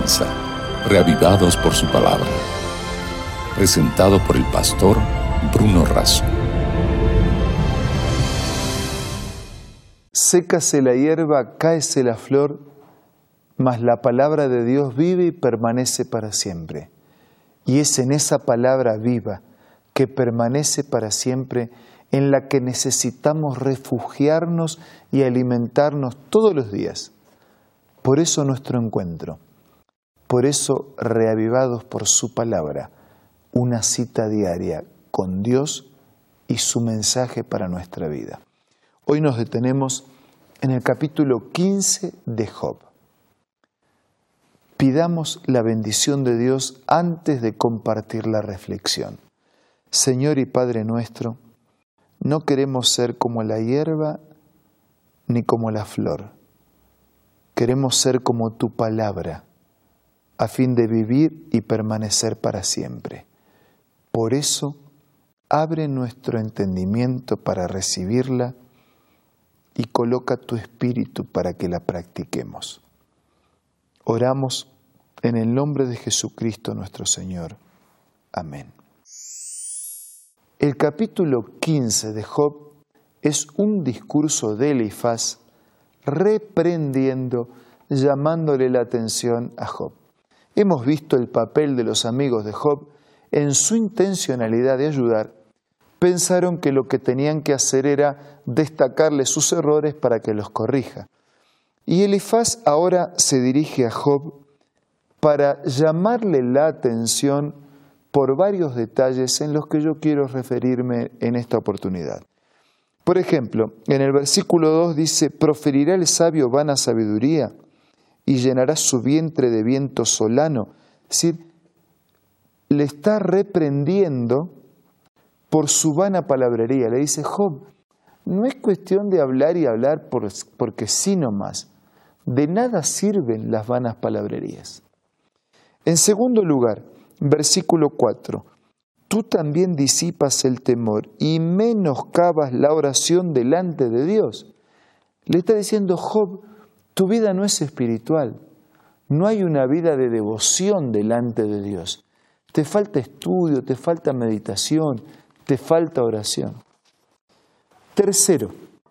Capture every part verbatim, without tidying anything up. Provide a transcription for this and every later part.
comienza, reavivados por su palabra. Presentado por el pastor Bruno Razo. Sécase la hierba, cáese la flor, mas la palabra de Dios vive y permanece para siempre. Y es en esa palabra viva, que permanece para siempre, en la que necesitamos refugiarnos y alimentarnos todos los días. Por eso nuestro encuentro, por eso reavivados por su palabra, una cita diaria con Dios y su mensaje para nuestra vida. Hoy nos detenemos en el capítulo quince de Job. Pidamos la bendición de Dios antes de compartir la reflexión. Señor y Padre nuestro, no queremos ser como la hierba ni como la flor. Queremos ser como tu palabra, a fin de vivir y permanecer para siempre. Por eso, abre nuestro entendimiento para recibirla y coloca tu espíritu para que la practiquemos. Oramos en el nombre de Jesucristo nuestro Señor. Amén. El capítulo quince de Job es un discurso de Elifaz reprendiendo, llamándole la atención a Job. Hemos visto el papel de los amigos de Job en su intencionalidad de ayudar. Pensaron que lo que tenían que hacer era destacarle sus errores para que los corrija. Y Elifaz ahora se dirige a Job para llamarle la atención por varios detalles en los que yo quiero referirme en esta oportunidad. Por ejemplo, en el versículo dos dice: «Proferirá el sabio vana sabiduría y llenará su vientre de viento solano». Es decir, le está reprendiendo por su vana palabrería. Le dice: Job, no es cuestión de hablar y hablar por, porque sí nomás. De nada sirven las vanas palabrerías. En segundo lugar, versículo cuatro. Tú también disipas el temor y menoscabas la oración delante de Dios. Le está diciendo: Job, tu vida no es espiritual. No hay una vida de devoción delante de Dios. Te falta estudio, te falta meditación, te falta oración. Tercero,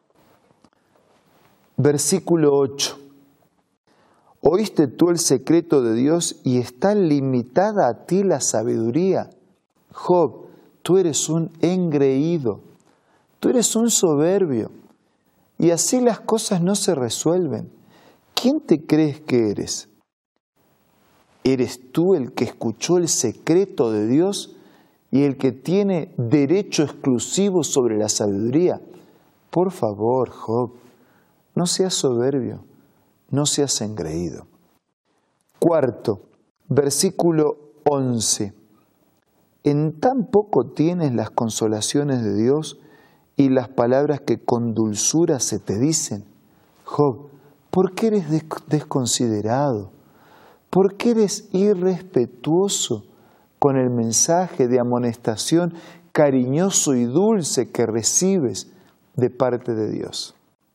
versículo ocho. ¿Oíste tú el secreto de Dios y está limitada a ti la sabiduría? Job, tú eres un engreído, tú eres un soberbio, y así las cosas no se resuelven. ¿Quién te crees que eres? ¿Eres tú el que escuchó el secreto de Dios y el que tiene derecho exclusivo sobre la sabiduría? Por favor, Job, no seas soberbio, no seas engreído. Cuarto, versículo once. En tan poco tienes las consolaciones de Dios y las palabras que con dulzura se te dicen. Job, ¿por qué eres desconsiderado? ¿Por qué eres irrespetuoso con el mensaje de amonestación cariñoso y dulce que recibes de parte de Dios?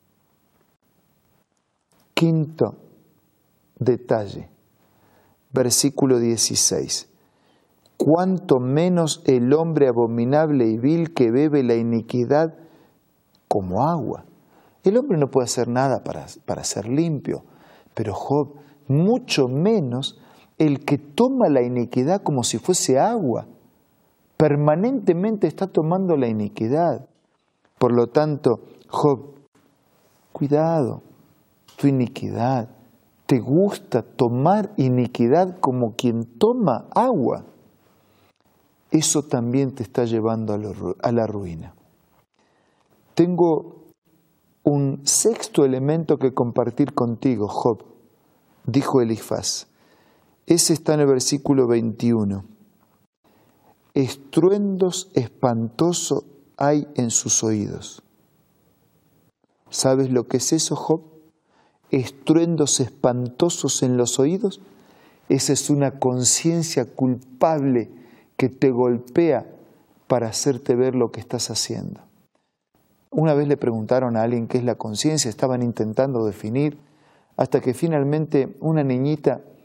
Quinto detalle, versículo dieciséis. Cuanto menos el hombre abominable y vil que bebe la iniquidad como agua. El hombre no puede hacer nada para, para ser limpio, pero Job, mucho menos el que toma la iniquidad como si fuese agua. Permanentemente está tomando la iniquidad. Por lo tanto, Job, cuidado, tu iniquidad. ¿Te gusta tomar iniquidad como quien toma agua? Eso también te está llevando a la ruina. Tengo un sexto elemento que compartir contigo, Job, dijo Elifaz. Ese está en el versículo veintiuno. Estruendos espantosos hay en sus oídos. ¿Sabes lo que es eso, Job? Estruendos espantosos en los oídos. Esa es una conciencia culpable que te golpea para hacerte ver lo que estás haciendo. Una vez le preguntaron a alguien qué es la conciencia, estaban intentando definir, hasta que finalmente una niñita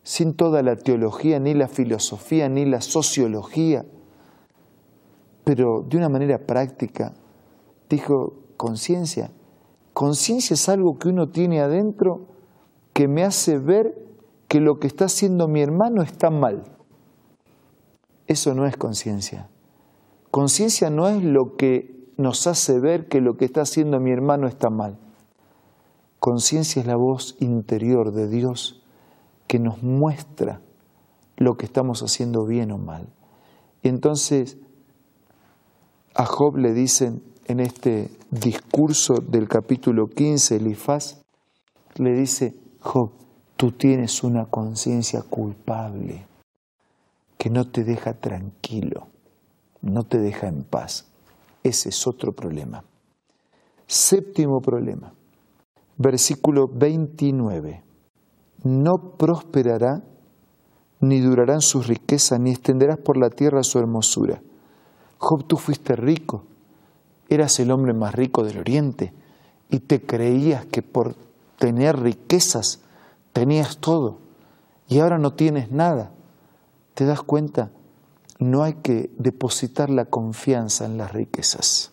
sin toda la teología, ni la filosofía, ni la sociología, pero de una manera práctica, dijo: conciencia. Conciencia es algo que uno tiene adentro que me hace ver que lo que está haciendo mi hermano está mal. Eso no es conciencia. Conciencia no es lo que nos hace ver que lo que está haciendo mi hermano está mal. Conciencia es la voz interior de Dios que nos muestra lo que estamos haciendo bien o mal. Y entonces a Job le dicen en este discurso del capítulo quince, Elifaz le dice: Job, tú tienes una conciencia culpable que no te deja tranquilo, no te deja en paz. Ese es otro problema. Séptimo problema, versículo veintinueve. No prosperará, ni durarán sus riquezas, ni extenderás por la tierra su hermosura. Job, tú fuiste rico, eras el hombre más rico del oriente y te creías que por tener riquezas tenías todo y ahora no tienes nada. ¿Te das cuenta? No hay que depositar la confianza en las riquezas.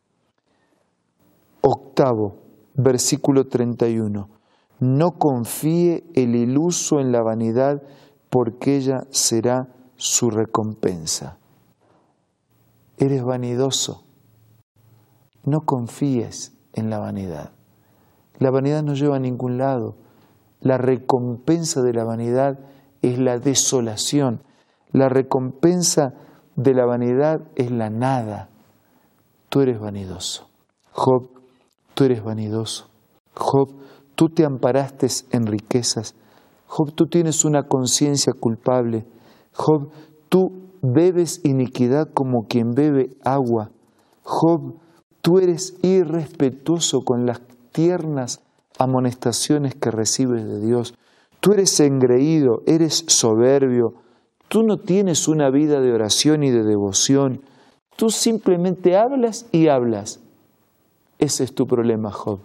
Octavo, versículo treinta y uno. No confíe el iluso en la vanidad, porque ella será su recompensa. Eres vanidoso. No confíes en la vanidad. La vanidad no lleva a ningún lado. La recompensa de la vanidad es la desolación. La recompensa de la vanidad es la nada. Tú eres vanidoso. Job, tú eres vanidoso. Job, tú te amparaste en riquezas. Job, tú tienes una conciencia culpable. Job, tú bebes iniquidad como quien bebe agua. Job, tú eres irrespetuoso con las tiernas amonestaciones que recibes de Dios. Tú eres engreído, eres soberbio. Tú no tienes una vida de oración y de devoción. Tú simplemente hablas y hablas. Ese es tu problema, Job.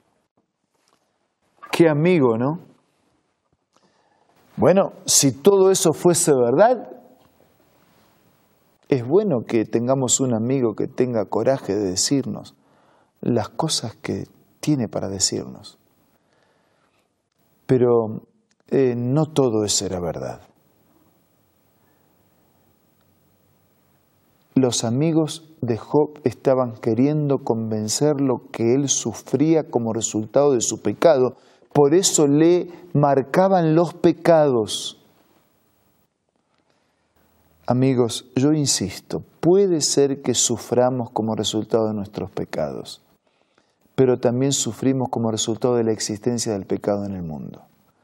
Qué amigo, ¿no? Bueno, si todo eso fuese verdad, es bueno que tengamos un amigo que tenga coraje de decirnos las cosas que tiene para decirnos. Pero eh, no todo eso era verdad. Los amigos de Job estaban queriendo convencerlo que él sufría como resultado de su pecado. Por eso le marcaban los pecados. Amigos, yo insisto, puede ser que suframos como resultado de nuestros pecados, pero también sufrimos como resultado de la existencia del pecado en el mundo.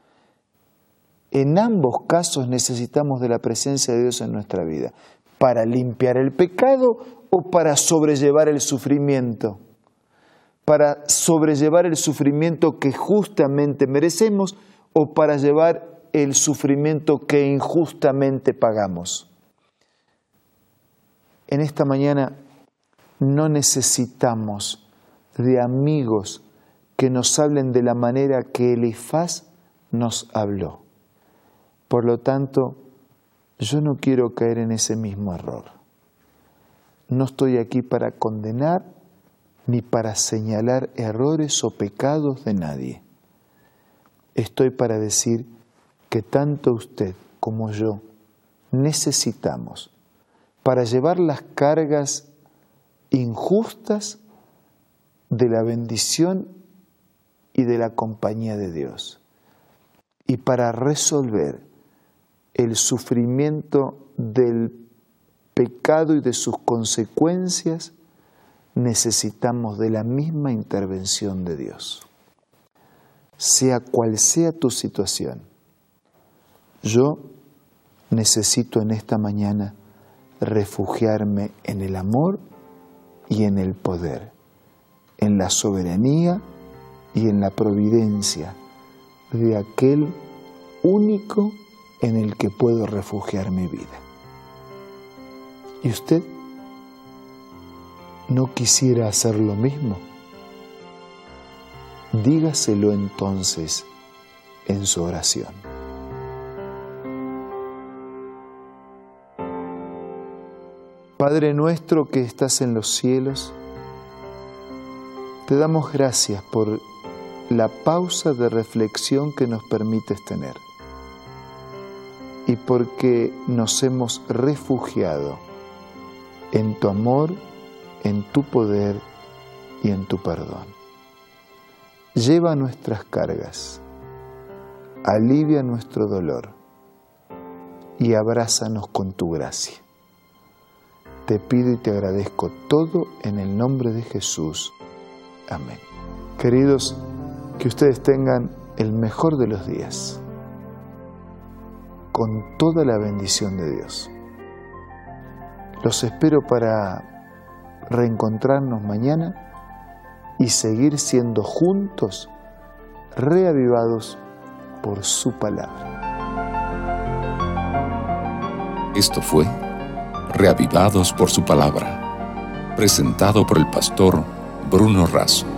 En ambos casos necesitamos de la presencia de Dios en nuestra vida, para limpiar el pecado o para sobrellevar el sufrimiento. Para sobrellevar el sufrimiento que justamente merecemos o para llevar el sufrimiento que injustamente pagamos. En esta mañana no necesitamos de amigos que nos hablen de la manera que Elifaz nos habló. Por lo tanto, yo no quiero caer en ese mismo error. No estoy aquí para condenar ni para señalar errores o pecados de nadie. Estoy para decir que tanto usted como yo necesitamos, para llevar las cargas injustas de la bendición y de la compañía de Dios, y para resolver el sufrimiento del pecado y de sus consecuencias, necesitamos de la misma intervención de Dios. Sea cual sea tu situación, yo necesito en esta mañana refugiarme en el amor y en el poder, en la soberanía y en la providencia de aquel único en el que puedo refugiar mi vida. ¿Y usted no quisiera hacer lo mismo? Dígaselo entonces en su oración. Padre nuestro que estás en los cielos, te damos gracias por la pausa de reflexión que nos permites tener y porque nos hemos refugiado en tu amor, en tu poder y en tu perdón. Lleva nuestras cargas, alivia nuestro dolor y abrázanos con tu gracia. Te pido y te agradezco todo en el nombre de Jesús. Amén. Queridos, que ustedes tengan el mejor de los días, con toda la bendición de Dios. Los espero para reencontrarnos mañana y seguir siendo juntos reavivados por su palabra. Esto fue Reavivados por su palabra, presentado por el pastor Bruno Razo.